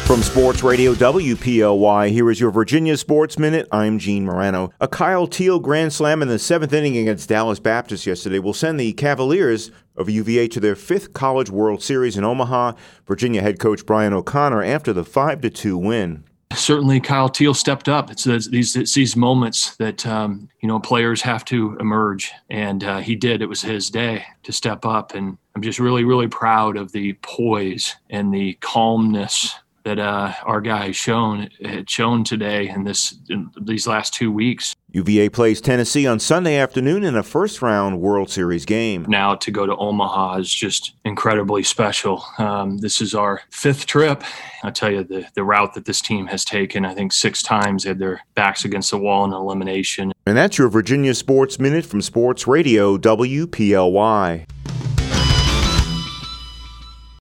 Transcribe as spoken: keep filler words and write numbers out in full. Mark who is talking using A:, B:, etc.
A: From Sports Radio W P L Y, here is your Virginia Sports Minute. I'm Gene Morano. A Kyle Teal grand slam in the seventh inning against Dallas Baptist yesterday will send the Cavaliers of U V A to their fifth College World Series in Omaha. Virginia head coach Brian O'Connor after the five to two win.
B: Certainly, Kyle Teal stepped up. It's these it's these moments that um, you know players have to emerge, and uh, he did. It was his day to step up, and I'm just really, really proud of the poise and the calmness that uh, our guy has shown had shown today in this in these last two weeks.
A: U V A plays Tennessee on Sunday afternoon in a first-round World Series game.
B: Now to go to Omaha is just incredibly special. Um, this is our fifth trip. I tell you, the, the route that this team has taken, I think six times they had their backs against the wall in elimination.
A: And that's your Virginia Sports Minute from Sports Radio W P L Y.